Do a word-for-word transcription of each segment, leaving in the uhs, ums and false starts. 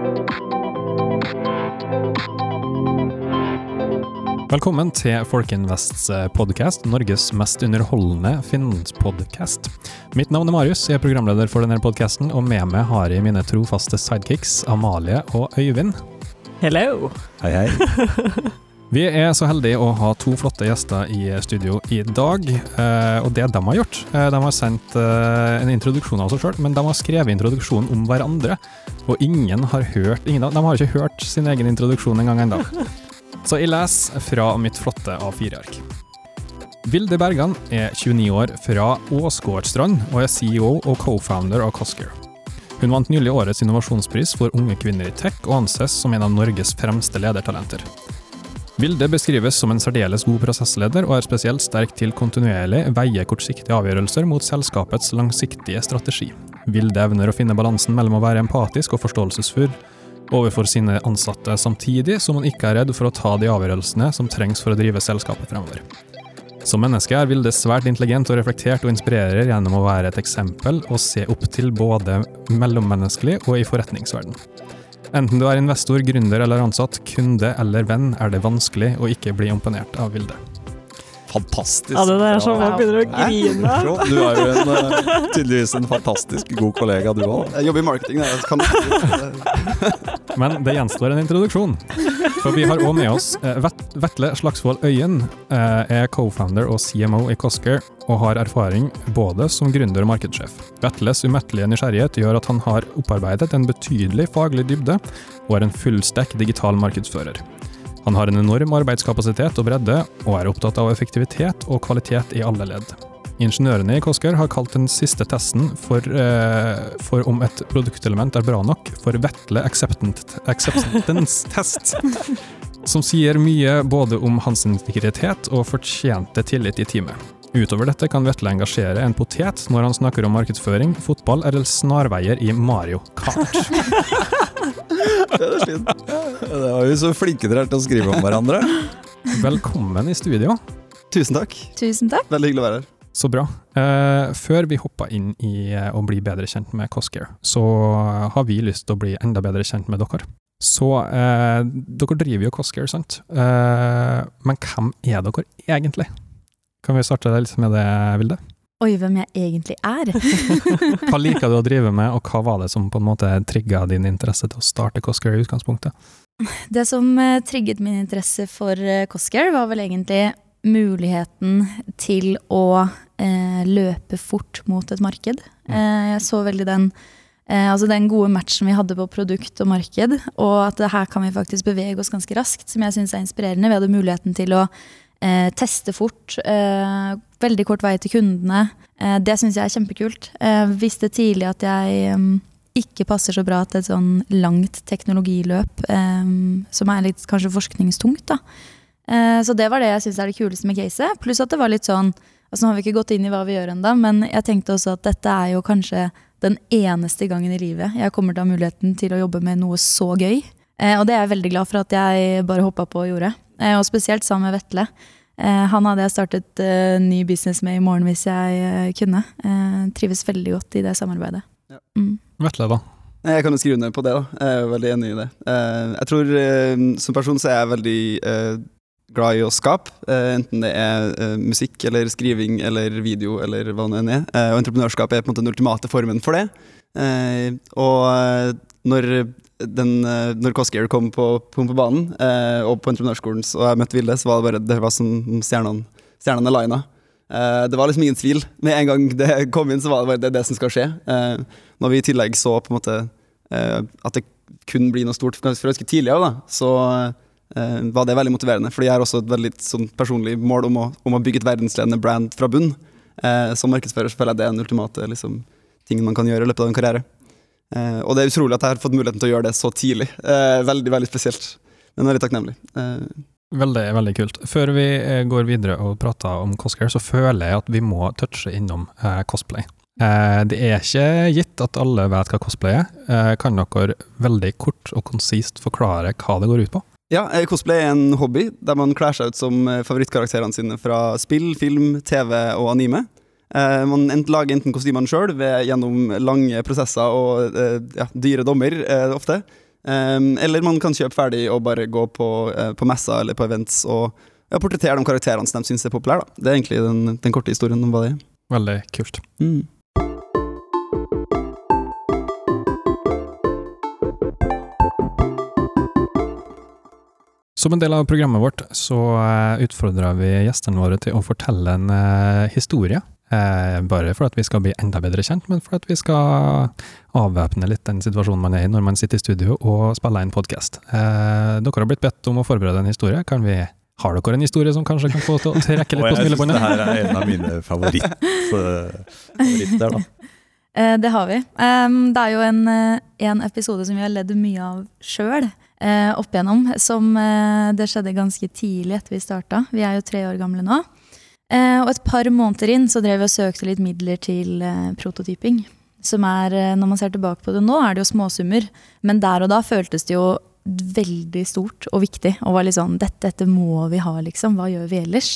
Velkommen til Folkinvests podcast, Norges mest underholdende finanspodcast. Mitt navn er Marius, jeg er programleder for denne podcasten, og med meg har jeg mine trofaste sidekicks, Amalie og Øyvind. Hello! Hei, hei. Vi er så heldige å ha to flotte gjester i studio i dag, og det de har gjort, de har sendt en introduksjon av seg selv, men de har skrevet introduksjonen om hverandre, og ingen har hørt, ingen av, de har ikke hørt sin egen introduksjon en gang enda. Så jeg leser fra mitt flotte A fire ark. Vilde Bergan er tjueni år fra Åsgårdstrand og er C E O og co-founder av Coscare. Hun vant nylig årets innovasjonspris for unge kvinner i tech og anses som en av Norges fremste ledertalenter. Vilde beskrives som en særdeles god prosessleder og er spesielt sterk til kontinuerlig veie kortsiktige avgjørelser mot selskapets langsiktige strategi. Vilde evner å finne balansen mellom å være empatisk og forståelsesfull overfor sine ansatte, samtidig som man ikke er redd for å ta de avgjørelsene som trengs for å drive selskapet fremover. Som menneske er Vilde svært intelligent og reflektert og inspirerer gjennom å være et eksempel og se opp til både mellommenneskelig og i forretningsverden. Enten du er investor, gründer eller ansatt, kunde eller venn, er det vanskelig å ikke bli imponert av Vilde. Fantastisk. Ja, det der er sånn man begynner å grine. Du er jo en, uh, tydeligvis en fantastisk god kollega, du også. Jeg jobber i marketing, jeg kan Men det gjenstår en introduksjon. For vi har også med oss uh, Vetle Slagsvold Øyen, uh, er co-founder og C M O i Coscare, og har erfaring både som gründer og markedssjef. Vetles umettelige nysgjerrighet gjør at han har opparbeidet en betydelig faglig dybde, og er en fullstekk digital markedsfører. Han har en enorm arbeidskapasitet og bredde, og er opptatt av effektivitet og kvalitet i alle ledd. Ingeniørene i Coscare har kalt den siste testen for, eh, for om et produktelement er bra nok for Vetle Acceptance Test, som sier mye både om hans integritet og fortjente tillit i teamet. Utover dette kan Vetle engasjere en potet når han snakker om markedsføring, fotball eller snarveier i Mario Kart. Det er fint. Det var jo så flinke dere til å skrive om hverandre. Velkommen i studio. Tusen takk. Tusen takk. Veldig hyggelig å være her. Så bra. Eh, før vi hopper inn i å bli bedre kjent med Coscare, så har vi lyst til å bli enda bedre kjent med dere. Så eh, dere driver jo Coscare, sant? Eh, men hvem er dere egentlig? Kan vi starte litt med det, Vilde? Oi, hvem jeg egentlig er. Hva liker du å drive med, og hva var det som på en måte trigget din interesse til å starte Coscare i utgangspunktet? Det som trigget min interesse for Coscare var vel egentlig muligheten til å eh, løpe fort mot et marked. Eh, jeg så veldig den, eh, altså den gode matchen vi hadde på produkt og marked, og at det her kan vi faktisk bevege oss ganske raskt, som jeg synes er inspirerende. Vi hadde muligheten til å Eh, teste fort, eh, veldig kort vei til kundene. Eh, det synes jeg er kjempekult. Jeg eh, visste tidlig at jeg eh, ikke passer så bra til et sånn langt teknologiløp, eh, som er litt kanskje forskningstungt da. Eh, så det var det jeg synes er det kuleste med caset. Pluss at det var litt sånn, altså nå har vi ikke gått inn i hva vi gjør enda, men jeg tenkte også at dette er jo kanskje den eneste gangen i livet jeg kommer til å ha muligheten til å jobbe med noe så gøy. Eh, og det er jeg veldig glad for at jeg bare hoppet på og gjorde. Eh, og spesielt sammen med Vetle. Eh, han hadde jeg startet uh, ny business med i morgen hvis jeg uh, kunne. Eh, trives veldig godt i det samarbeidet. Ja. Mm. Vetle da? Jeg kan jo skrive under på det da. Jeg er veldig enig i det. Eh, jeg tror eh, som person så er jeg veldig eh, glad i å skape, eh, enten det er eh, musikk eller skriving eller video eller hva det enn er. Eh, og entreprenørskap er på en måte den ultimate formen for det. Eh, og når Den, når Coscare kom på, på, på banen eh, og på entreprenørskolen og jeg møtte Vilde, så var det bare det var som stjernene, stjernene lina. Eh, det var liksom ingen tvil. Med en gang det kom inn, så var det bare det, det som skal skje. Eh, når vi i tillegg så på en måte eh, at det kunne bli noe stort for ganske tidlig av, da, så eh, var det veldig motiverende. Fordi jeg har også et veldig sånn, personlig mål om å, om å bygge et verdensledende brand fra bunn. Eh, som markedsfører så føler jeg det er en ultimate liksom, ting man kan gjøre i løpet av en karriere. Uh, og det er utrolig at jeg har fått muligheten til å gjøre det så tidlig. Uh, veldig, veldig spesielt, men veldig takknemlig. Uh. Veldig, veldig kult. Før vi går videre og prater om Coscare, så føler jeg at vi må touche innom uh, cosplay. Uh, det er ikke gitt at alle vet hva cosplay er. Uh, kan dere veldig kort og konsist forklare hva det går ut på? Ja, cosplay er en hobby der man klær seg ut som favorittkarakterene sine fra spill, film, T V og anime. Uh, man ent, lager enten kostymene selv ved, gjennom lange prosesser og uh, ja, dyre dommer uh, ofte. Um, eller man kan kjøpe ferdig og bare gå på, uh, på messa eller på events og ja, portrettere de karakterene som de synes er populære. Da. Det er egentlig den, den korte historien om hva det er. Veldig kult. Mm. Som en del av programmet vårt så utfordrer vi gjestene våre til å fortelle en uh, historie. Uh, bare for at vi skal bli enda bedre kjent, men for at vi skal avvæpne litt den situasjonen man er i når man sitter i studio og spiller en podcast. Uh, dere har blitt bedt om å forberede en historie. Kan vi, har dere en historie som kanskje kan få til å trekke litt på smilebåndet? Og jeg synes det her er en av mine favoritt, uh, favoritter da. Uh, det har vi. Um, det er jo en, en episode som vi har ledd mye av selv. Uh, opp igjennom, som uh, det skjedde ganske tidlig etter vi startet. Vi er jo tre år gamle nå. Uh, og et par måneder inn så drev vi og søkte litt midler til uh, prototyping. Som er, uh, når man ser tilbake på det nå, er det jo småsummer. Men der og da føltes det jo veldig stort og viktig. Og var litt sånn, dette, dette må vi ha liksom, hva gjør vi ellers?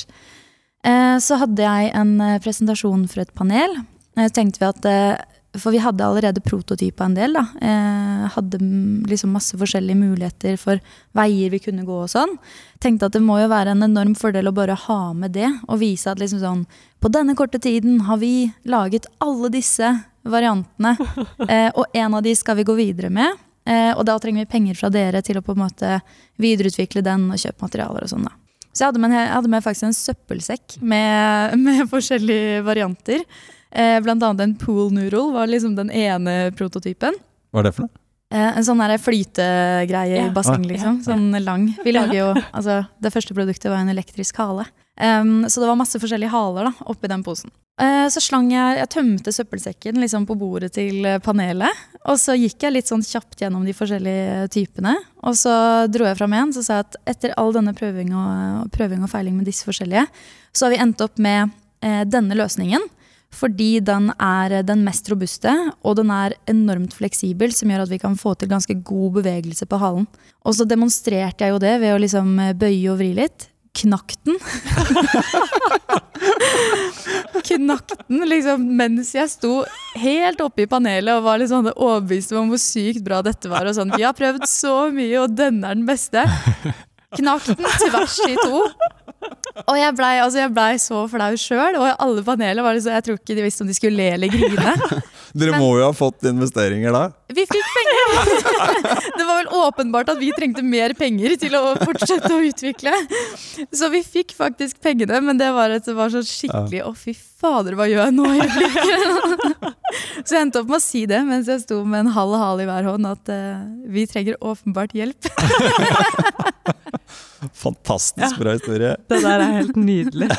Uh, så hadde jeg en uh, presentasjon for et panel. Uh, tenkte vi at... Uh, For vi hadde allerede prototypet en del da. Eh, hadde liksom masse forskjellige muligheter for veier vi kunne gå og sånn. Tenkte at det må jo være en enorm fordel å bare ha med det, og vise at liksom sånn, på denne korte tiden har vi laget alle disse variantene, eh, og en av de skal vi gå videre med, eh, og da trenger vi penger fra dere til å på en måte videreutvikle den og kjøpe materialer og sånn da. Så jeg hadde med, jeg hadde med faktisk en søppelsekk med, med forskjellige varianter. Eh, blant annet en pool noodle var liksom den ene prototypen. Hva er det for noe? Eh, en sånn der flytegreie i basseng liksom, sånn lang. Vi lager jo, altså det første produktet var en elektrisk hale. Um, så det var masse forskjellige haler da, oppi den posen. Eh, så slang jeg, jeg tømte søppelsekken liksom på bordet til panelet, og så gikk jeg litt sånn kjapt gjennom de forskjellige typene, og så dro jeg frem igjen, så sa jeg at etter all denne prøving og, prøving og feiling med disse forskjellige, så har vi endt opp med eh, denne løsningen, fordi den er den mest robuste, og den er enormt fleksibel, som gjør at vi kan få til ganske god bevegelse på halen. Og så demonstrerte jeg jo det ved å liksom bøye og vri litt. Knakk den. Knakk den liksom, mens jeg sto helt oppe i panelet og var litt sånn overbevist om hvor sykt bra dette var. Og sånn, vi har prøvd så mye, og denne er den beste. Knakk den tvers i to. Og jeg ble, altså jeg ble så flau selv, og alle panelet var liksom, jeg tror ikke de visste om de skulle le eller grine. Dere Men, må jo ha fått investeringer da. Vi fikk penger. Det var vel åpenbart at vi trengte mer penger til å fortsette å utvikle. Så vi fikk faktisk pengene, men det var, et, det var så skikkelig, å fy fader, hva gjør jeg nå i øyeblikket? Så jeg endte opp med å si det, mens jeg sto med en halv hal i hver hånd, at uh, vi trenger åpenbart hjelp. Fantastisk bra historie. Det der er helt nydelig.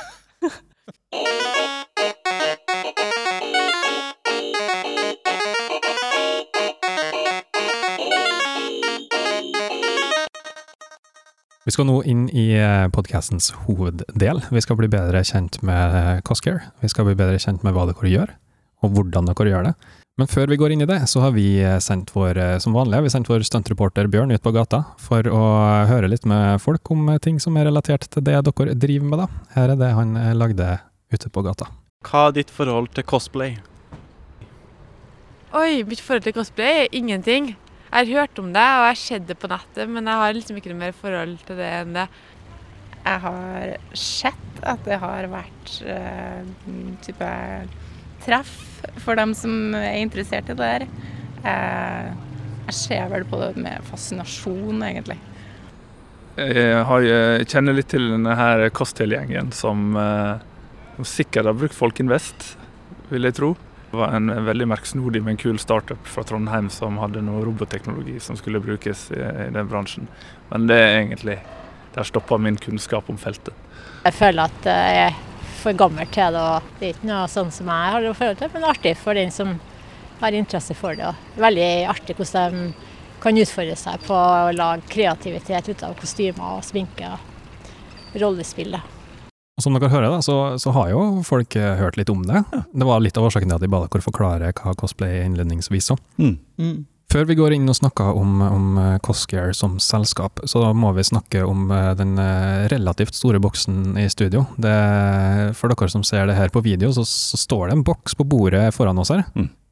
Vi skal nå inn i podcastens hoveddel. Vi skal bli bedre kjent med Coscare. Vi skal bli bedre kjent med hva dere gjør, og hvordan dere gjør det. Men før vi går inn i det, så har vi sendt vår, som vanlig, vi sendt vår stuntreporter Bjørn ut på gata for å høre litt med folk om ting som er relatert til det dere driver med da. Her er det han lagde ute på gata. Hva er ditt forhold til cosplay? Oi, mitt forhold til cosplay er ingenting. Jeg har hørt om det, og jeg har sett det på nettet, men jeg har liksom ikke noe mer forhold til det enn det. Jeg har sett at det har vært uh, type treff for dem som er interessert i det der. Uh, jeg ser vel på det med fascinasjon, egentlig. Jeg, har, jeg kjenner litt til denne her Costel-gjengen som, uh, som sikkert har brukt Folk Invest, vil jeg tro. Det var en veldig merksnodig, men kul startup fra Trondheim som hadde noe robotteknologi som skulle brukes i, i den bransjen. Men det er egentlig, der stoppet min kunnskap om feltet. Jeg føler at jeg er for gammel til det, og det er ikke noe sånn som jeg har forhold til, men artig for den som har interesse for det. Og veldig artig hvordan de kan utfordre seg på å lage kreativitet ut av kostymer og sminke og rollespill. Og som dere hører da, så, så har jo folk hørt litt om det. Det var litt av årsaken til at de ba dere forklare hva cosplay er innledningsvis. Mm. Mm. Før vi går inn og snakker om, om Coscare som selskap, så må vi snakke om den relativt store boksen i studio. Det, for dere som ser det her på video, så, så står det en boks på bordet foran oss her. Mm.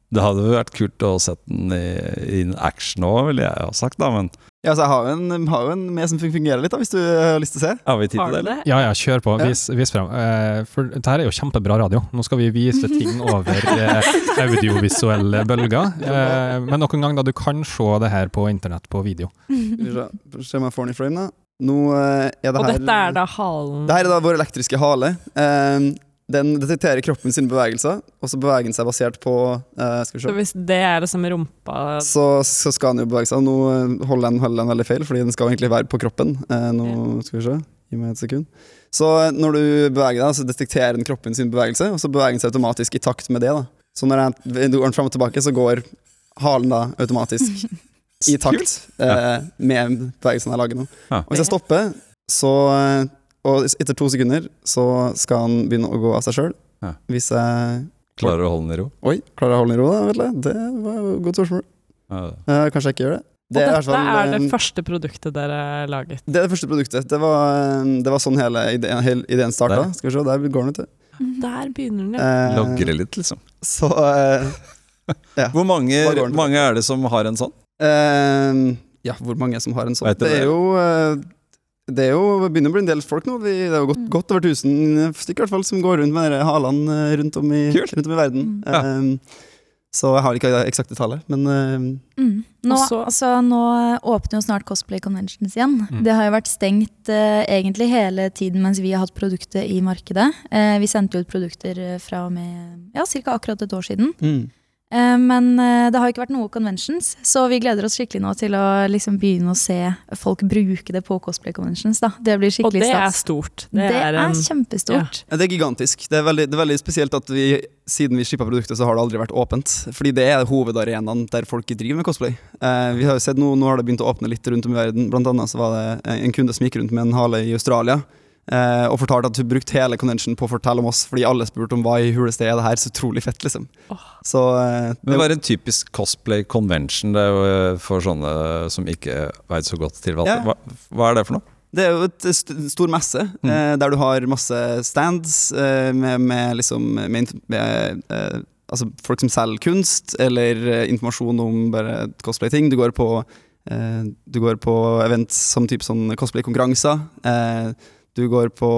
Det hadde jo vært kult å sett den i, i action også, vil jeg ha sagt da, men... Ja, så jeg har jo en, har jo en med som fungerer litt da, hvis du har lyst til å se. Har vi tid til det, eller? Ja, ja, kjør på, vis, vis frem. Eh, for dette her er jo kjempebra radio. Nå skal vi vise ting over eh, audiovisuelle bølger. Eh, men noen gang da du kan se det her på internett på video. Skal vi se, se om jeg får den i frame da. Nå eh, er det Og her... dette er da halen. Det her er da vår elektriske hale. Eh, Den detekterer kroppen sine bevegelser, og så beveger den seg basert på uh, skal vi se. Så hvis det er det som er rumpa... Så, så skal den jo bevege seg. Nå holder den, holder den veldig feil, fordi den skal egentlig være på kroppen. Uh, nå skal vi se, gi meg et sekund. Så når du beveger deg, så detekterer den kroppen sin bevegelse, og så beveger den seg automatisk i takt med det. Da. Så når jeg går den frem og tilbake, så går halen da automatisk i takt uh, med bevegelsen jeg lager nå. Ja. Og hvis jeg stopper, så... Uh, Og etter to sekunder så skal han begynne å gå av seg selv. Ja. Hvis jeg... Klarer du å holde den i ro? Oi, klarer jeg å holde den i ro da, vet du? Det var jo et godt spørsmål. Ja. Uh, kanskje jeg ikke gjør det. det og er dette fall, er det um, første produktet dere laget? Det er det første produktet. Det var, det var sånn hele ideen, hele ideen startet. Skal vi se, der går den ut. Der begynner den. Uh, Logre litt, liksom. Så, uh, ja. Hvor mange, mange er det som har en sånn? Uh, ja, hvor mange som har en sånn? Det er jo... Uh, Det er jo begynner å bli en del folk nå. Vi, det er jo godt, godt over tusen stykker i hvert fall som går rundt med halene rundt om i, rundt om i verden. Mm. Ja. Um, så jeg har ikke det eksakte tallet, men... Um, mm. nå, altså, nå åpner jo snart Cosplay Conventions igjen. Mm. Det har jo vært stengt uh, egentlig hele tiden mens vi har hatt produktet i markedet. Uh, vi sendte ut produkter fra og med, ja, cirka akkurat et år siden. Mm. Men det har ikke vært noe conventions, så vi gleder oss skikkelig nå til å liksom begynne å se folk bruke det på cosplay conventions. Da. Det blir skikkelig stas. Og det er stort. Det, det er, en... er kjempestort. Ja. Det er gigantisk. Det er, veldig, det er veldig spesielt at vi, siden vi shippet produktet, så har det aldri vært åpent. Fordi det er hovedarenaen der folk driver med cosplay. Eh, vi har jo sett nå, nå har det begynt å åpne litt rundt om i verden. Blant annet så var det en kunde som gikk rundt med en hale i Australia. Uh, og fortalte at hun brukte hele convention på å fortelle om oss, fordi alle spurte om hva i huleste er det her, så utrolig fett liksom. Oh. Så, uh, Men det var en typisk cosplay convention, det er jo for sånne som ikke vet så godt til hva, yeah. hva, hva er det for noe? Det er jo et st stor messe, mm. uh, der du har masse stands uh, med, med, liksom, med, med uh, altså folk som selger kunst, eller uh, informasjon om bare cosplay-ting. Du går på, uh, du går på events som typ sånn cosplay-konkurranser, uh, du går på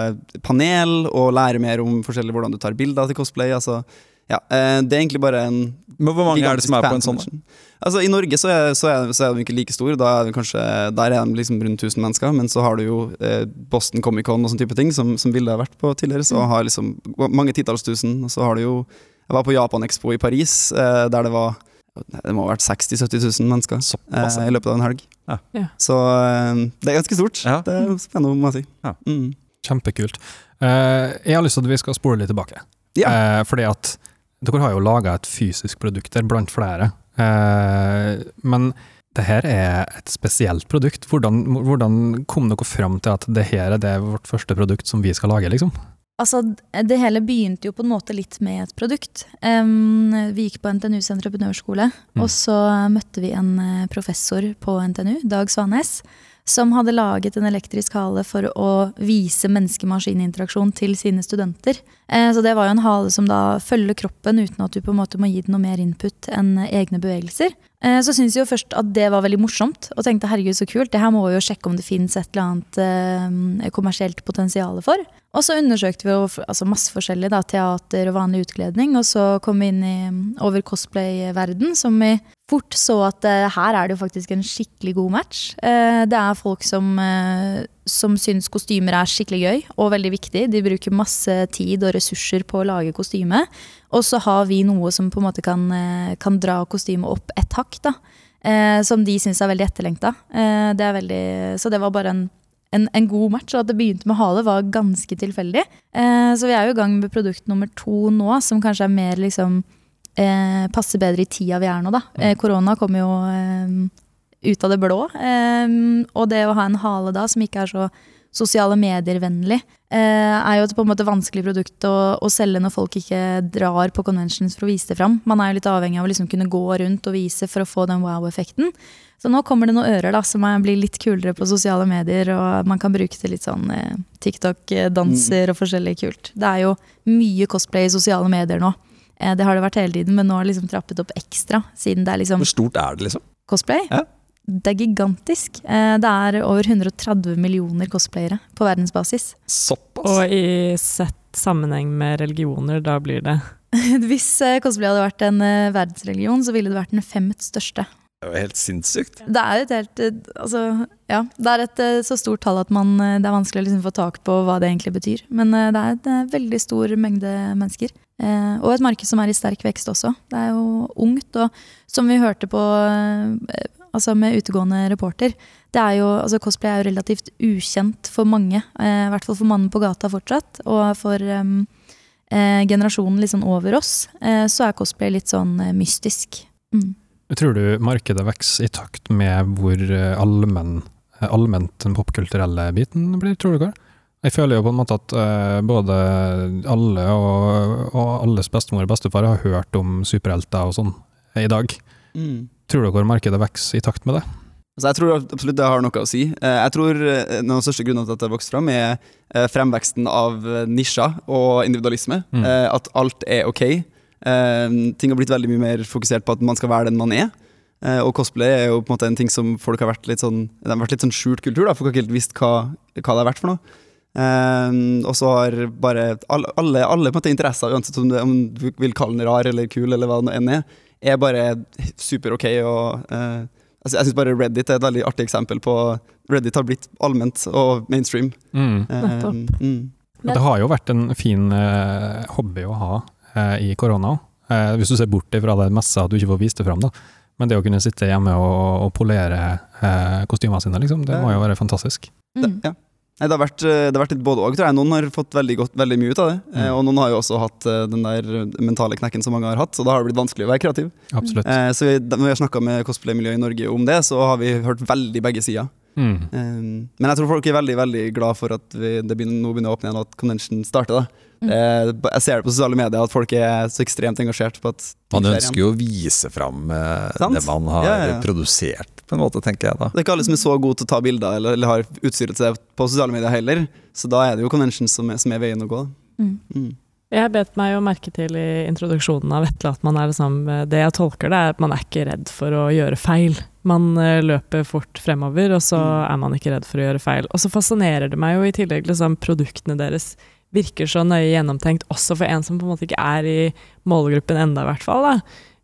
panel og lærer mer om forskjellig hvordan du tar bilder til cosplay. Altså, ja, det er egentlig bare en... Men hvor mange er det som er på en sånn? Altså, I Norge så er, så, er, så er de ikke like store. Da er det kanskje, der er de liksom rundt tusen mennesker. Men så har du jo eh, Boston Comic Con og sånne type ting som, som bildet har vært på tidligere. Så har liksom mange titalls tusen. Og så har du jo... Jeg var på Japan Expo i Paris, eh, der det var... Det må ha vært seksti til sytti tusen mennesker eh, i løpet av en helg. Ja. Ja. Så eh, det er ganske stort. Ja. Det er spennende, må jeg si. Ja. Mm. Kjempekult. Uh, jeg har lyst til at vi skal spole litt tilbake. Ja. Uh, fordi at dere har jo laget et fysisk produkt der blant flere. Uh, men det her er et spesielt produkt. Hvordan, hvordan kom dere frem til at det her er det vårt første produkt som vi skal lage, liksom? Altså, det hele begynte jo på en måte litt med et produkt. Um, vi gikk på N T N U's entreprenørskole, mm. og så møtte vi en professor på N T N U, Dag Svanes, som hadde laget en elektrisk hale for å vise menneske-maskin-interaksjon til sine studenter. Eh, så det var jo en hale som da følger kroppen uten at du på en måte må gi den noe mer input enn egne bevegelser. Eh, så synes jeg jo først at det var veldig morsomt, og tenkte herregud så kult, det her må vi jo sjekke om det finnes et eller annet eh, kommersielt potensiale for. Og så undersøkte vi jo altså masse forskjellig da, teater og vanlig utkledning, og så kom vi inn i over cosplay-verden, som vi fort så at uh, her er det jo faktisk en skikkelig god match. Uh, det er folk som, uh, som synes kostymer er skikkelig gøy og veldig viktig. De bruker masse tid og ressurser på å lage kostyme. Og så har vi noe som på en måte kan, uh, kan dra kostymet opp et hakk, da. Uh, som de synes er veldig etterlengta. Uh, det er veldig, så det var bare en, en, en god match. Og at det begynte med hale var ganske tilfeldig. Uh, så vi er jo i gang med produkt nummer to nå, som kanskje er mer liksom... Eh, passer bedre i tida vi er nå da. Eh, korona kommer jo eh, ut av det blå, eh, og det å ha en hale da som ikke er så sosiale medier-vennlig, eh, er jo et på en måte vanskelig produkt å, å selge når folk ikke drar på conventions for å vise det fram. Man er jo litt avhengig av å liksom kunne gå rundt og vise for å få den wow-effekten. Så nå kommer det noen ører da, som er, blir litt kulere på sosiale medier, og man kan bruke det litt sånn eh, TikTok-danser og forskjellig kult. Det er jo mye cosplay i sosiale medier nå. Eh, det har det vært hele tiden, men nå har det liksom trappet opp ekstra, siden det er liksom... Hvor stort er det liksom? Cosplay? Ja. Det er gigantisk. Eh, det er over hundre og tretti millioner cosplayere på verdensbasis. Såpass? Og i sett sammenheng med religioner, da blir det... Hvis eh, cosplay hadde vært en eh, verdensreligion, så ville det vært den femmet største. Det er jo helt sinnssykt. Det er et helt, eh, altså, ja, det er et eh, så stort tall at man, eh, det er vanskelig å liksom få tak på hva det egentlig betyr. Men eh, det er en eh, veldig stor mengde mennesker. Eh, og et marked som er i sterk vekst også. Det er jo ungt, og som vi hørte på eh, altså med utegående reporter, det er jo, altså cosplay er jo relativt ukjent for mange, eh, i hvert fall for mannen på gata fortsatt, og for eh, eh, generasjonen litt sånn over oss, eh, så er cosplay litt sånn eh, mystisk. Mm. Tror du markedet vokser i takt med hvor allmenn, allment den popkulturelle biten blir, tror du ikke? Jeg føler jo på en måte at uh, både alle og, og alles bestemor og bestefar har hørt om superhelter og sånn i dag. Mm. Tror du hvor markedet vokser i takt med det? Altså jeg tror absolutt det har noe å si. Jeg tror en av de største grunnene til at det vokser frem er fremveksten av nisjer og individualisme. Mm. At alt er ok. Ting har blitt veldig mye mer fokusert på at man skal være den man er. Og cosplay er jo på en måte en ting som folk har vært litt sånn, det har vært litt sånn skjult kultur da, folk har ikke helt visst hva, hva det har vært for noe. Um, og så har bare alle, alle, alle på en måte interesser, uansett om, det, om du vil kalle den rar eller kul eller hva det enn er, er bare super ok. Og, uh, altså jeg synes bare Reddit er et veldig artig eksempel på Reddit har blitt allment og mainstream. Mm. Um, mm. Det har jo vært en fin uh, hobby å ha uh, i korona, uh, hvis du ser bort fra det meste at du ikke får vist det frem da. Men det å kunne sitte hjemme og, og polere uh, kostymene sine, liksom, det må jo være fantastisk. Mm. Det, ja. Nei, det har vært, det har vært litt både og, tror jeg. Noen har fått veldig, godt, veldig mye ut av det, mm. og noen har jo også hatt den der mentale knekken som mange har hatt, så da har det blitt vanskelig å være kreativ. Absolutt. Eh, så vi, når vi har snakket med cosplay-miljøet i Norge om det, så har vi hørt veldig begge sider. Mm. Um, men jeg tror folk er veldig, veldig glad for at vi, det begynner, nå begynner å åpne igjen, og at convention starter da. Mm. Eh, jeg ser det på sosiale medier at folk er så ekstremt engasjert på at man ønsker jo å vise frem eh, det man har ja, ja. produsert på en måte, tenker jeg da. Det er ikke alle som er så gode til å ta bilder eller, eller har utstyret til det på sosiale medier heller, så da er det jo convention som er, som er veien å gå. Mm. Mm. Jeg bet meg jo merke til i introduksjonen av Vetle at man er liksom, det jeg tolker det er at man er ikke redd for å gjøre feil. Man løper fort fremover, og så mm. er man ikke redd for å gjøre feil. Og så fascinerer det meg jo i tillegg liksom produktene deres virker så nøye gjennomtenkt, også for en som på en måte ikke er i målgruppen enda i hvert fall da.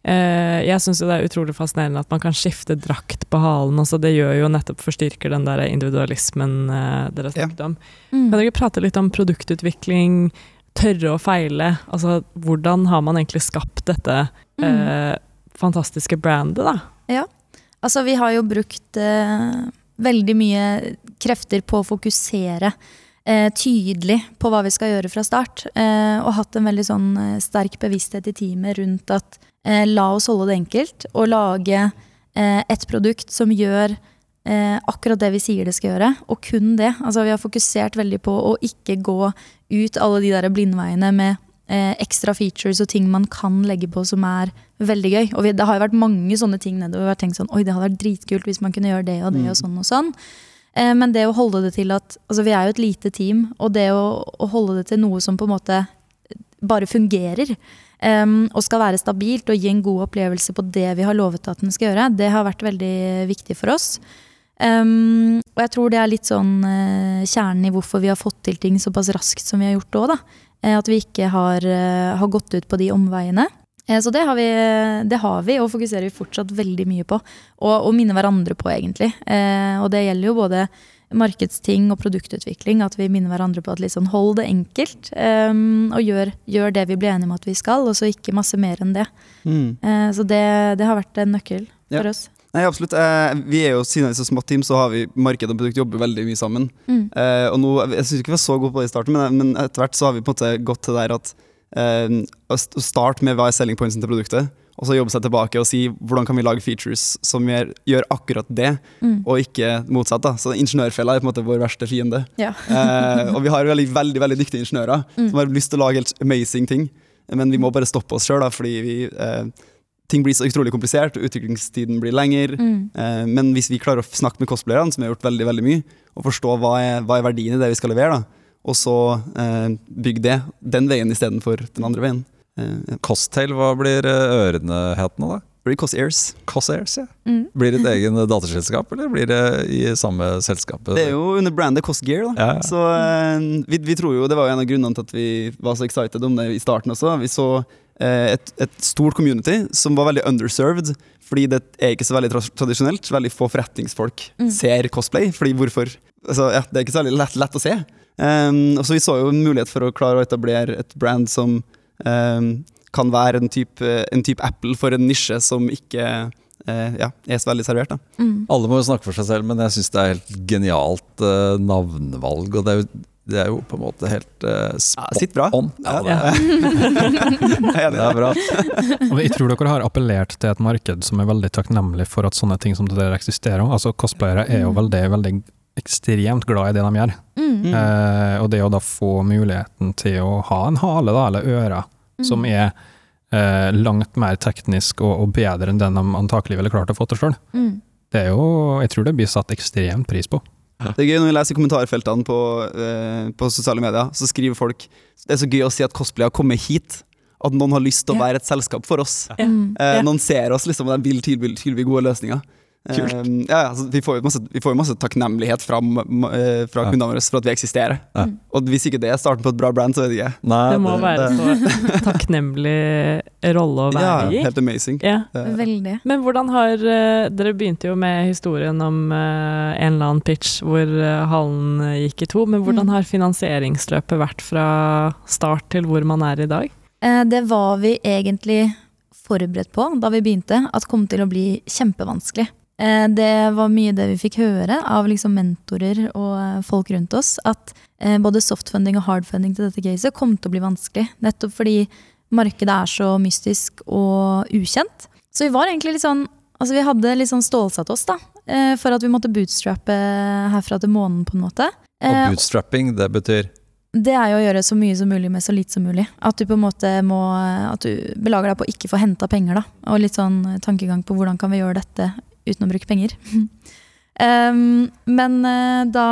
Jeg synes jo det er utrolig fascinerende at man kan skifte drakt på halen, altså det gjør jo nettopp forstyrker den der individualismen dere snakket om. Ja. Mm. Kan dere prate litt om produktutvikling, tørre å feile, altså hvordan har man egentlig skapt dette mm. eh, fantastiske brandet da? Ja, altså vi har jo brukt eh, veldig mye krefter på å fokusere eh, tydelig på hva vi skal gjøre fra start, eh, og hatt en veldig sånn eh, sterk bevissthet i teamet rundt at eh, la oss holde det enkelt, og lage eh, et produkt som gjør eh, akkurat det vi sier det skal gjøre, og kun det. Altså vi har fokusert veldig på å ikke gå ut alle de der blindveiene med eh, ekstra features og ting man kan legge på som er veldig gøy. Og vi, det har jo vært mange sånne ting nedover, vi har tenkt sånn, oi det hadde vært dritkult hvis man kunne gjøre det og det mm. og sånn og sånn. Men det å holde det til at, altså vi er jo et lite team, og det å, å holde det til noe som på en måte bare fungerer, um, og skal være stabilt og gi en god opplevelse på det vi har lovet at den skal gjøre, det har vært veldig viktig for oss. Um, og jeg tror det er litt sånn uh, kjernen i hvorfor vi har fått til ting såpass raskt som vi har gjort det også da. Uh, at vi ikke har, uh, har gått ut på de omveiene. Så det har, vi, det har vi, og fokuserer vi fortsatt veldig mye på, og, og minner hverandre på egentlig. Eh, og det gjelder jo både markedsting og produktutvikling, at vi minner hverandre på at liksom hold det enkelt, eh, og gjør, gjør det vi blir enige om at vi skal, og så ikke masse mer enn det. Mm. Eh, så det, det har vært en nøkkel for ja. oss. Nei, absolutt. Eh, vi er jo, siden vi er så smått team, så har vi marked og produkt jobber veldig mye sammen. Mm. Eh, og nå, jeg synes ikke vi var så gode på det i starten, men, men etter hvert så har vi på en måte gått til der at Uh, å starte med hva er selling pointsen til produktet, og så jobbe seg tilbake og si hvordan kan vi lage features som gjør, gjør akkurat det, mm. og ikke motsatt da. Så ingeniørfella er på en måte vår verste fiende. Ja. uh, og vi har veldig, veldig, veldig dyktige ingeniører mm. som har lyst til å lage helt amazing ting, men vi må bare stoppe oss selv da, fordi vi, uh, ting blir så utrolig komplisert, og utviklingstiden blir lenger, mm. uh, men hvis vi klarer å snakke med cosplayerne, som vi har gjort veldig, veldig mye, og forstå hva er, hva er verdien i det vi skal levere da, og så eh, bygg det den veien i stedet for den andre veien. Uh, Costail, hva blir ørene hetene da? Det blir Cossairs. Cossairs, ja. Mm. Blir det et egen datterselskap, eller blir det i samme selskapet? Det er jo under brandet Cosgear, da. Ja, ja. Så uh, vi, vi tror jo, det var jo en av grunnene til at vi var så excited om det i starten også. Vi så uh, et, et stort community som var veldig underserved, fordi det er ikke så veldig tra tradisjonelt. Veldig få forretningsfolk mm. ser cosplay, fordi hvorfor? Altså, ja, det er ikke så veldig lett, lett å se. Um, og så vi så jo en mulighet for å klare å etablere et brand som um, kan være en type, en type Apple for en nisje som ikke uh, ja, er så veldig servert. Da. Mm. Alle må jo snakke for seg selv, men jeg synes det er helt genialt uh, navnvalg, og det er, jo, det er jo på en måte helt uh, spot ja, bra. on. Ja, det, ja. er, det er bra. Og jeg tror dere har appellert til et marked som er veldig takknemlig for at sånne ting som det der eksisterer. Altså Cosplayere er jo veldig, veldig ekstremt glad i det de gjør. Mm. Eh, og det å da få muligheten til å ha en hale da, eller ører, mm. som er eh, langt mer teknisk og, og bedre enn den de antakelig ville klart å få til selv. Mm. Det er jo, jeg tror det blir satt ekstremt pris på. Det er gøy når vi leser i kommentarfeltene på, eh, på sosiale medier, så skriver folk, det er så gøy å si at cosplay har kommet hit, at noen har lyst til å være et selskap for oss. Ja. Eh, noen ser oss liksom, og de vil tilby, tilby gode løsninger. Kult. Um, ja, altså, vi, får jo masse, vi får jo masse takknemlighet fra, uh, fra Ja. kundene våre for at vi eksisterer. Ja. Og hvis ikke det er starten på et bra brand, så vet jeg ikke. Nei, Det må være så takknemlig rolle å være Ja, i. helt amazing. Ja. Uh, Veldig. Men hvordan har uh, dere begynte jo med historien om uh, en eller annen pitch hvor uh, hallen gikk i to, men hvordan Mm. har finansieringsløpet vært fra start til hvor man er i dag? Eh, det var vi egentlig forberedt på da vi begynte, at kom til å bli kjempevanskelig. Eh, det var mye det vi fikk høre av liksom mentorer og eh, folk rundt oss, at eh, både softfunding og hardfunding til dette caset kom til å bli vanskelig, nettopp fordi markedet er så mystisk og ukjent. Så vi var egentlig litt sånn, altså vi hadde litt sånn stålsatt oss da, eh, for at vi måtte bootstrappe herfra til månen på en måte. Og Eh, bootstrapping, det betyr Det er jo å gjøre så mye som mulig med så litt som mulig. At du på en måte må, at du belager deg på å ikke få hentet penger da. Og litt sånn tankegang på hvordan kan vi gjøre dette uten å bruke penger. um, men uh, da,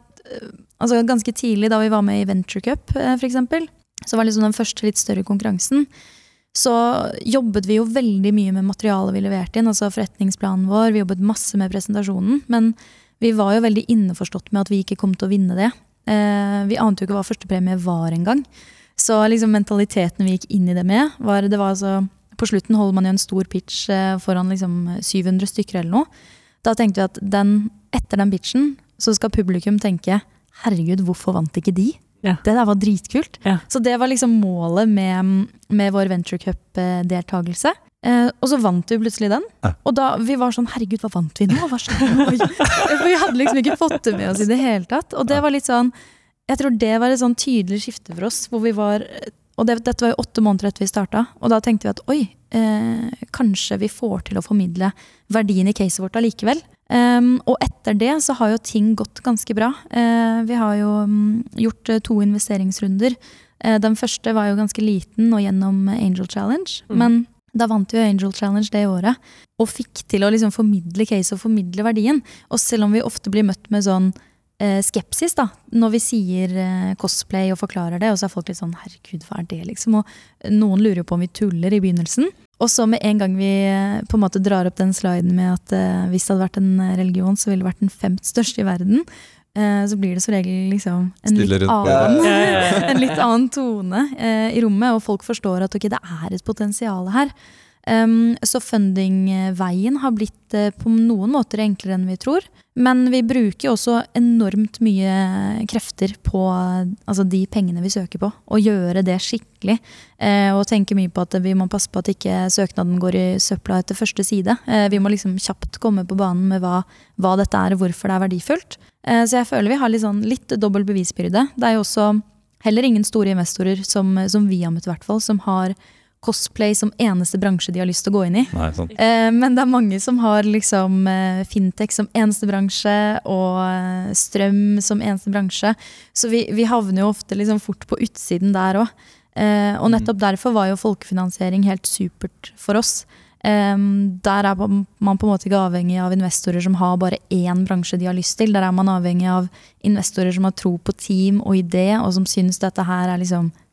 altså ganske tidlig da vi var med i Venture Cup uh, for eksempel, så var liksom den første litt større konkurransen, så jobbet vi jo veldig mye med materialet vi leverte inn, altså forretningsplanen vår, vi jobbet masse med presentasjonen, men vi var jo veldig innforstått med at vi ikke kom til å vinne det. Uh, vi ante jo ikke hva første premie var en gang. Så liksom mentaliteten vi gikk inn i det med, var, det var altså, på slutten holder man jo en stor pitch uh, foran liksom syv hundre stykker eller noe. Da tenkte vi at den, etter den pitchen, så skal publikum tenke, herregud, hvorfor vant ikke de? Ja. Det der var dritkult. Ja. Så det var liksom målet med, med vår Venture Cup-deltagelse. Eh, og så vant vi plutselig den. Ja. Og da vi var sånn, herregud, hva vant vi nå? Hva skjedde nå? For vi hadde liksom ikke fått det med oss i det hele tatt. Og det var litt sånn, jeg tror det var et sånn tydelig skifte for oss, hvor vi var, og det, dette var jo åtte måneder etter vi startet, og da tenkte vi at, oi, eh, kanskje vi får til å formidle verdien i caset vårt allikevel. Um, og etter det så har jo ting gått ganske bra. Uh, vi har jo um, gjort uh, to investeringsrunder. Uh, den første var jo ganske liten og gjennom Angel Challenge, mm. men da vant vi jo Angel Challenge det året, og fikk til å liksom formidle case og formidle verdien. Og selv om vi ofte blir møtt med sånn eh, skepsis da, når vi sier eh, cosplay og forklarer det, og så er folk litt sånn, herregud, hva er det liksom? Og noen lurer jo på om vi tuller i begynnelsen. Og så med en gang vi eh, på en måte drar opp den sliden med at eh, hvis det hadde vært en religion, så ville det vært den femt største i verden, eh, så blir det så regel liksom en litt, annen, ja, ja, ja. en litt annen tone eh, i rommet, og folk forstår at okay, det er et potensial her. Um, så fundingveien har blitt uh, på noen måter enklere enn vi tror, men vi bruker også enormt mye krefter på uh, altså de pengene vi søker på, og gjøre det skikkelig, uh, og tenke mye på at vi må passe på at ikke søknaden går i søpla etter første side. Uh, vi må liksom kjapt komme på banen med hva, hva dette er, og hvorfor det er verdifullt. Uh, så jeg føler vi har litt, sånn, litt dobbelt bevisbyrde. Det er jo også heller ingen store investorer som, som vi har møtt i hvert fall, som har cosplay som eneste bransje de har lyst til å gå inn i. Nei, sant. Eh, men det er mange som har liksom eh, fintech som eneste bransje, og eh, strøm som eneste bransje. Så vi, vi havner jo ofte liksom fort på utsiden der også. Eh, og nettopp derfor var jo folkefinansiering helt supert for oss. Eh, der er man på en måte ikke avhengig av investorer som har bare én bransje de har lyst til. Der er man avhengig av investorer som har tro på team og idé, og som synes dette her er liksom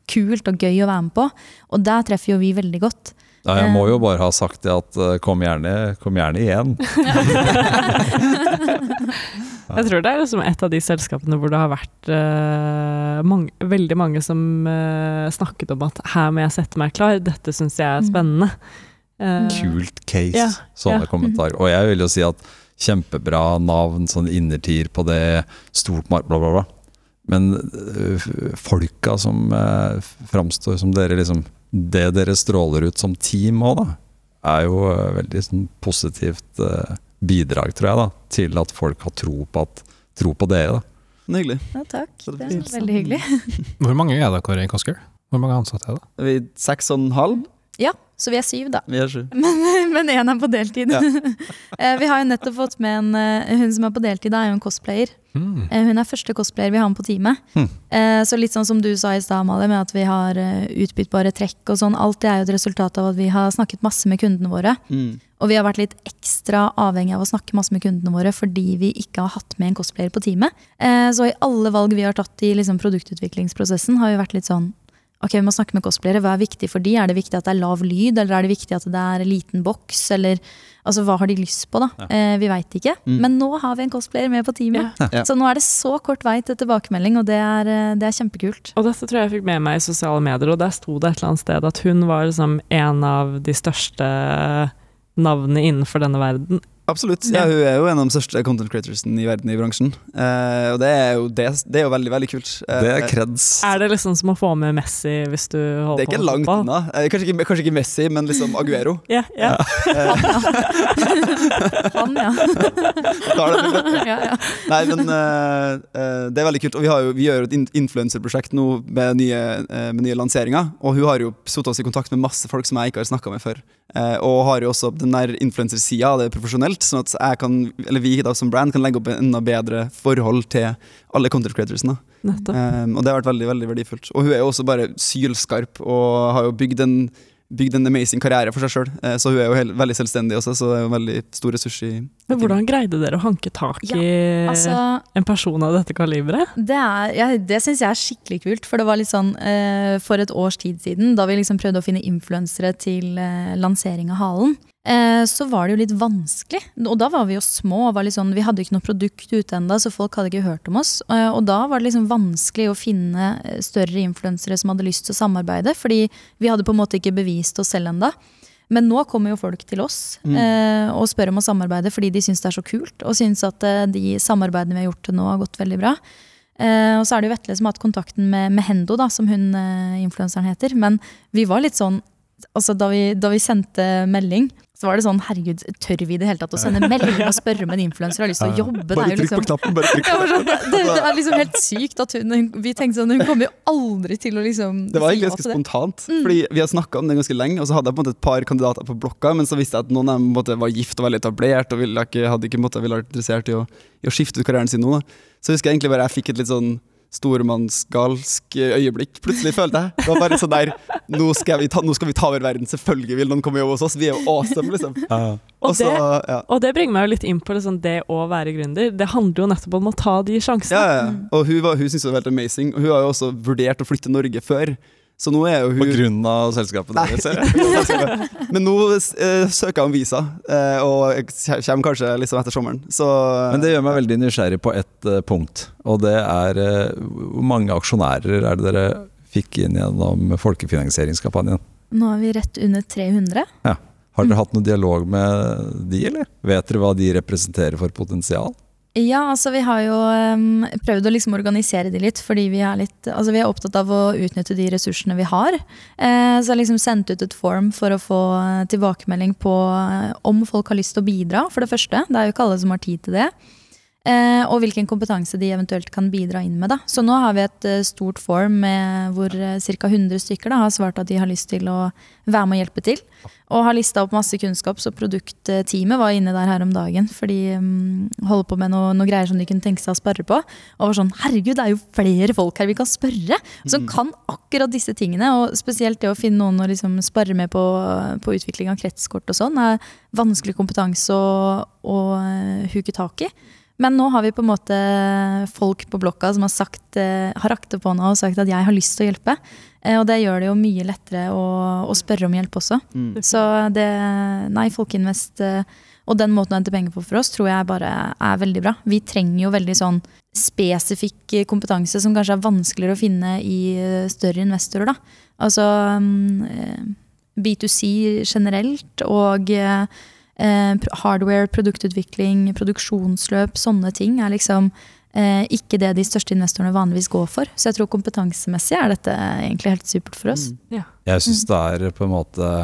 kult og gøy å være med på, og der treffer jo vi veldig godt. Ja, jeg må jo bare ha sagt det at uh, kom gjerne, kom gjerne igjen. Jeg tror det er liksom et av de selskapene hvor det har vært uh, mange, veldig mange som uh, snakket om at her må jeg sette meg klar, dette synes jeg er spennende. Uh, Kult case, ja, sånne ja. kommentarer. Og jeg vil jo si at kjempebra navn, sånn innertier på det, stort mark, bla bla bla. Men uh, folka som uh, framstår som dere liksom, det dere stråler ut som team også da, er jo uh, veldig sånn, positivt uh, bidrag, tror jeg da, til at folk har tro på, at, tro på dere da. Det er hyggelig. Ja, takk. Det er veldig hyggelig. Hvor mange er dere i Coscare? Hvor mange ansatte er det? Vi er seks og en halv. Ja, så vi er syv da. Vi er syv. Men, men en er på deltid. Ja. Vi har jo nettopp fått med en, hun som er på deltid, da er jo en cosplayer. Mm. Hun er første cosplayer vi har med på teamet. Mm. Så litt sånn som du sa i sted, Amalie, med at vi har utbyttbare trekk og sånn. Alt det er jo et resultat av at vi har snakket masse med kundene våre. Mm. Og vi har vært litt ekstra avhengig av å snakke masse med kundene våre fordi vi ikke har hatt med en cosplayer på teamet. Så i alle valg vi har tatt i liksom, produktutviklingsprosessen har vi vært litt sånn, ok, vi må snakke med cosplayere, hva er viktig for de? Er det viktig at det er lav lyd, eller er det viktig at det er liten boks, eller altså, hva har de lyst på da? Ja. Eh, vi vet ikke, mm. men nå har vi en cosplayer med på teamet. Ja. Ja. Så nå er det så kort vei til tilbakemelding, og det er, det er kjempekult. Og dette tror jeg jeg fikk med meg i sosiale medier, og der sto det et eller annet sted at hun var liksom en av de største navnene innenfor denne verden. Absolutt, ja, hun er jo en av de største content creatorsene i verden i bransjen, uh, og det er, jo, det, det er jo veldig, veldig kult. Uh, det er kreds. Er det liksom som å få med Messi hvis du holder på? Det er ikke langt unna, uh, kanskje, ikke, kanskje ikke Messi, men liksom Aguero. Ja, ja. Han, ja. ja, ja. Nei, men uh, uh, det er veldig kult, og vi, har jo, vi gjør jo et influencer-prosjekt nå med nye, uh, med nye lanseringer, og hun har jo satt oss i kontakt med masse folk som jeg ikke har snakket med før, uh, og har jo også den der influencer-siden, det er profesjonelt, sånn at jeg kan, eller vi da som brand kan legge opp en enda bedre forhold til alle content creatorsene. Um, og det har vært veldig, veldig verdifullt. Og hun er jo også bare sylskarp og har jo bygd en, bygd en amazing karriere for seg selv. Uh, så hun er jo helt, veldig selvstendig også, så det er jo en veldig stor ressurs i... Men hvordan greide dere å hanke tak i ja, altså, en person av dette kaliberet? Det, er, ja, det synes jeg er skikkelig kult, for det var litt sånn uh, for et års tid siden, da vi liksom prøvde å finne influensere til uh, lansering av Halen. Så var det jo litt vanskelig, og da var vi jo små og var litt sånn, vi hadde ikke noe produkt ute enda, så folk hadde ikke hørt om oss, og da var det liksom vanskelig å finne større influensere som hadde lyst til å samarbeide, fordi vi hadde på en måte ikke bevist oss selv enda. Men nå kommer jo folk til oss mm. eh, og spør om å samarbeide fordi de synes det er så kult, og synes at de samarbeidene vi har gjort til nå har gått veldig bra. Eh, og så er det jo Vetle som har hatt kontakten med, med Hendo da, som hun eh, influenseren heter, men vi var litt sånn, altså da vi, da vi sendte melding, så var det sånn, herregud, tør vi det hele tatt å sende melding og spørre om en influencer har lyst til å jobbe? Bare trykk på knappen, bare trykk på knappen. Det, det er liksom helt sykt at hun, vi tenkte sånn, hun kommer jo aldri til å liksom... Det var egentlig ganske spontant, mm. fordi vi har snakket om det ganske lenge, og så hadde jeg på en måte et par kandidater på blokka, men så visste jeg at noen av dem måte, var gift og veldig etablert, og ville ikke, hadde ikke måte, ville vært interessert i å, i å skifte ut karrieren sin nå. Da. Så husker jeg egentlig bare, jeg fikk et litt sånn stormannsgalsk øyeblikk, plutselig følte jeg. Det var bare sånn der, nå skal vi ta, nå skal vi ta over verden, selvfølgelig vil noen komme og jobbe hos oss, vi er jo awesome, liksom. Ja. Og, og, så, det, ja. og det bringer meg jo litt inn på liksom det å være gründer. Det handler jo nettopp om å ta de sjansene. Ja, ja. Og hun, var, hun synes det var helt amazing, og hun har jo også vurdert å flytte til Norge før. Så nå er jo hun... På grunn av selskapet deres? Men nå eh, søker jeg om visa, eh, og jeg kommer kanskje liksom etter sommeren. Så, Men det gjør meg veldig nysgjerrig på ett uh, punkt, og det er uh, hvor mange aksjonærer er det dere fikk inn gjennom folkefinansieringskampanjen? Nå er vi rett under tre hundre. Ja. Har dere hatt noen dialog med de, eller? Vet dere hva de representerer for potensial? Ja, altså vi har jo um, prøvd å liksom organisere de litt, fordi vi er, litt, altså vi er opptatt av å utnytte de ressursene vi har. Eh, så jeg har liksom sendt ut et form for å få tilbakemelding på uh, om folk har lyst til å bidra, for det første. Det er jo ikke alle som har tid til det. Eh, og hvilken kompetanse de eventuelt kan bidra inn med da. Så nå har vi et uh, stort form med, hvor uh, cirka hundre stykker da, har svart at de har lyst til å være med og hjelpe til. Og har listet opp masse kunnskap, så produktteamet var inne der her om dagen, for de um, holder på med noe, noe greier som de kunne tenke seg å spørre på. Og var sånn, herregud, det er jo flere folk her vi kan spørre, som kan akkurat disse tingene, og spesielt det å finne noen å liksom spørre med på, på utvikling av kretskort og sånn, er vanskelig kompetanse å, å uh, huke tak i. Men nå har vi på en måte folk på blokka som har sagt, eh, har rakt opp hånda og sagt at jeg har lyst til å hjelpe. Eh, og det gjør det jo mye lettere å, å spørre om hjelp også. Mm. Så det, nei, Folkeinvest eh, og den måten å hente penger på for oss tror jeg bare er veldig bra. Vi trenger jo veldig sånn spesifikk kompetanse som kanskje er vanskeligere å finne i større investorer da. Altså um, B to C generelt og uh, hardware, produktutvikling, produksjonsløp, sånne ting er liksom uh, ikke det de største investorene vanligvis går for. Så jeg tror kompetansemessig er dette egentlig helt supert for oss. Mm. Ja. Jeg synes det er på en måte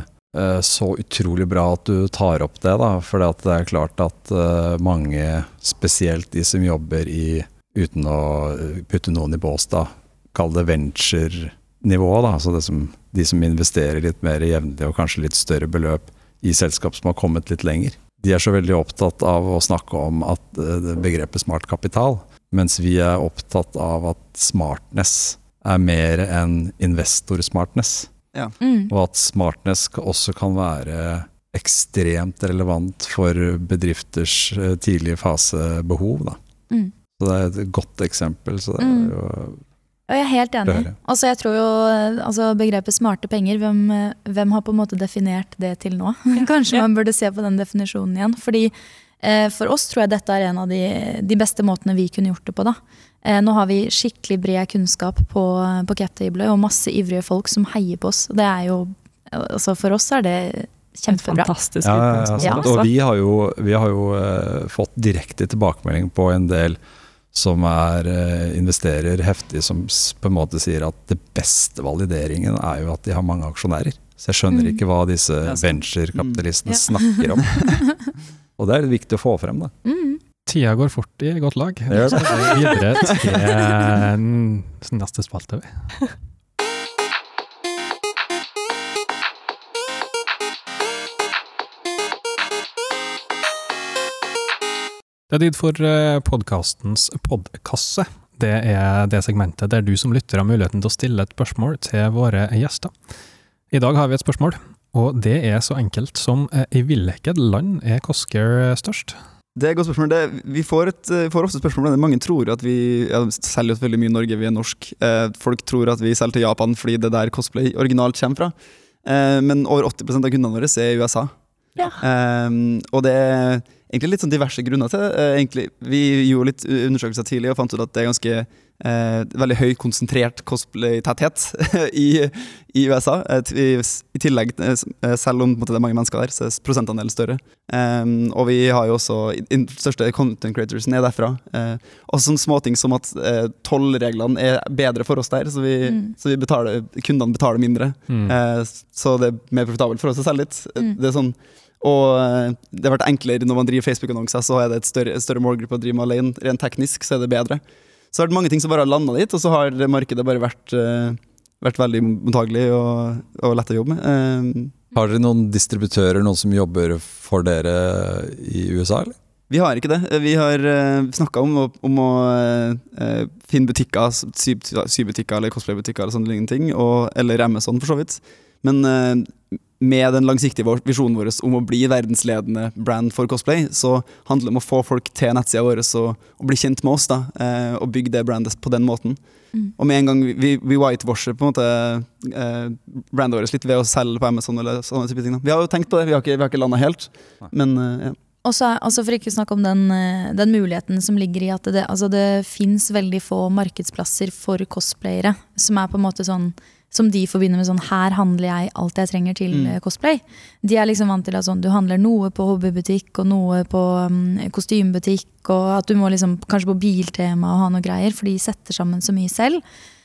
så utrolig bra at du tar opp det da, for det er klart at uh, mange, spesielt de som jobber i, uten å putte noen i bås da, kall det venture-nivå da, altså det som, de som investerer litt mer jevnlig og kanskje litt større beløp i selskap som har kommet litt lenger. De er så veldig opptatt av å snakke om at uh, begrepet smart kapital, mens vi er opptatt av at smartness er mer enn investor smartness. Ja. Mm. Og at smartness også kan være ekstremt relevant for bedrifters tidlige fasebehov. Da. Mm. Så det er et godt eksempel. Så det er jo Og jeg er helt enig. Altså jeg tror jo altså begrepet smarte penger, hvem, hvem har på en måte definert det til nå? Kanskje man burde se på den definisjonen igjen. Fordi eh, for oss tror jeg dette er en av de, de beste måtene vi kunne gjort det på da. Eh, nå har vi skikkelig bred kunnskap på, på CapTable og masse ivrige folk som heier på oss. Det er jo, altså for oss er det kjempebra. Fantastisk ja, utgangspunkt. ja, og vi har jo, vi har jo uh, fått direkte tilbakemelding på en del som er uh, investerer heftig, som på en måte sier at det beste valideringen er jo at de har mange aksjonærer. Så jeg skjønner mm. ikke hva disse venture-kapitalistene mm. snakker om. Og det er viktig å få frem da. Mm. Tida går fort i godt lag. Det gjør det. Så vi videre til neste spalte. Det er tid for podcastens podkasse. Det er det segmentet der du som lytter har muligheten til å stille et spørsmål til våre gjester. I dag har vi et spørsmål, og det er så enkelt som i hvilket land er Coscare størst? Det er et godt spørsmål. Det, vi får, et, får ofte spørsmål, men mange tror at vi ja, selger oss veldig mye i Norge, vi er norsk. Eh, folk tror at vi selger til Japan fordi det der cosplay originalt kommer fra. Eh, men over åtti prosent av kundene våre er i U S A. Ja. Eh, og det er egentlig litt sånn diverse grunner til det. Eh, egentlig, vi gjorde litt undersøkelser tidlig og fant ut at det er ganske eh, veldig høy konsentrert cosplay-tetthet i, i U S A. Eh, i, I tillegg, eh, selv om måte, det er mange mennesker der, så er prosentandelen større. Eh, og vi har jo også, den største content creatorsen er derfra. Eh, og sånne småting som at eh, tollreglene er bedre for oss der, så vi, mm. så vi betaler, kundene betaler mindre. Mm. Eh, så det er mer profitabelt for oss å selge litt. Mm. Det er sånn Og det har vært enklere når man driver Facebook-annonser, så er det et større, større målgruppe å drive med alene. Rent teknisk så er det bedre. Så har det mange ting som bare har landet dit, og så har markedet bare vært, uh, vært veldig mottagelig og, og lett å jobbe med. Uh, har dere noen distributører, noen som jobber for dere i U S A, eller? Vi har ikke det. Vi har uh, snakket om, om å uh, finne butikker, sy, sybutikker eller cosplaybutikker eller sånne lignende ting, og, eller Amazon for så vidt. Men uh, med den langsiktige visjonen vår om å bli verdensledende brand for cosplay, så handler det om å få folk til nettsida vår og, og bli kjent med oss da, eh, og bygge det brandet på den måten. Mm. Og med en gang vi, vi whitewasher på en måte eh, brandet vårt litt ved å selge på Amazon eller sånne type ting. Da. Vi har jo tenkt på det, vi har ikke, vi har ikke landet helt, men eh, ja. Også, altså for ikke å snakke om den, den muligheten som ligger i at det, altså det finnes veldig få markedsplasser for cosplayere, som er på en måte sånn som de forbinder med sånn, her handler jeg alt jeg trenger til mm. cosplay. De er liksom vant til at sånn, du handler noe på hobbybutikk og noe på um, kostymebutikk, og at du må liksom, kanskje på biltema og ha noe greier, for de setter sammen så mye selv.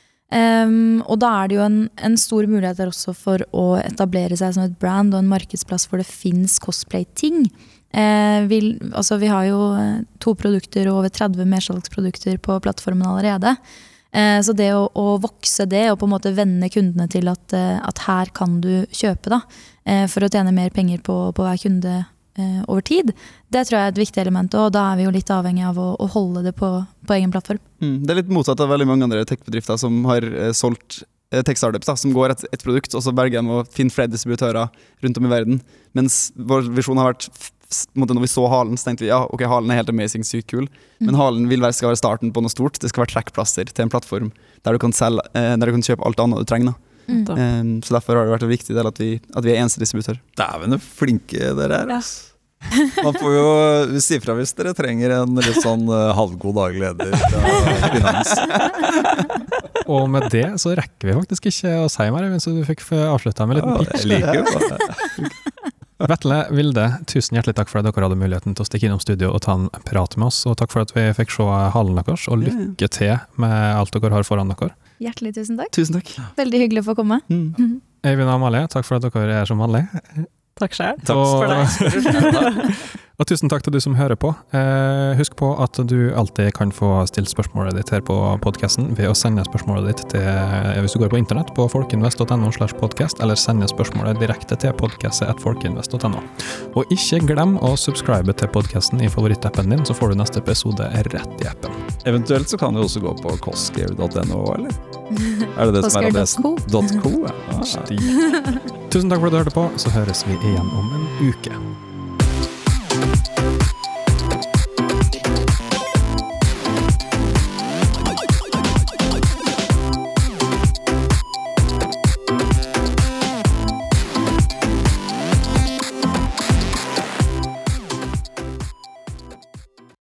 Um, og da er det jo en, en stor mulighet der også for å etablere seg som et brand og en markedsplass hvor det finnes cosplay-ting. Eh, vi, altså, vi har jo to produkter og over tretti mersalgsprodukter på plattformen allerede. Så det å, å vokse det og på en måte vende kundene til at, at her kan du kjøpe da, for å tjene mer penger på, på hver kunde over tid, det tror jeg er et viktig element, og da er vi jo litt avhengig av å, å holde det på, på egen plattform. Mm, det er litt motsatt av veldig mange andre tech-bedrifter som har eh, solgt eh, tech-startups da, som går et, et produkt, og så velger de å finne flere distributører rundt om i verden, mens vår visjon har vært s- på en måte når vi så halen, så tenkte vi ja, ok, halen er helt amazing, sykt kul, men halen vil være, skal være starten på noe stort. Det skal være trekkplasser til en plattform der du kan, selge, eh, der du kan kjøpe alt annet du trenger. Da. Mm. Um, så derfor har det vært en viktig del at vi, at vi er eneste distributør. Dæven, det flinke dere er. ass. Man får jo si fra hvis dere trenger en litt sånn uh, halvgod daglig leder fra finans. Og med det så rekker vi faktisk ikke å si mer, så du fikk avslutta med en liten Ja, pitch. jeg liker jo det. Vetle, Vilde, tusen hjertelig takk for at dere hadde muligheten til å stikke innom studio og ta en prat med oss, og takk for at vi fikk se halen deres, og lykke til med alt dere har foran dere. Hjertelig tusen takk. Tusen takk. Veldig hyggelig å få komme. Mm. Eivind og Amalie, takk for at dere er som vanlig. Takk selv. Takk for deg. Og tusen takk til du som hører på. Eh, husk på at du alltid kan få stilt spørsmålet ditt her på podcasten ved å sende spørsmålet ditt til, hvis du går på internett på folkinvest.no slash podcast, eller sende spørsmålet direkte til podcastet at folkinvest.no. Og ikke glem å subscribe til podcasten i favorittappen din, så får du neste episode rett i appen. Eventuelt så kan du også gå på cosgear punktum no, eller? Er det det som er adressen? Cosgear punktum co. .co, ja. Ah. Tusen takk for at du hørte på, så høres vi igjen om en uke.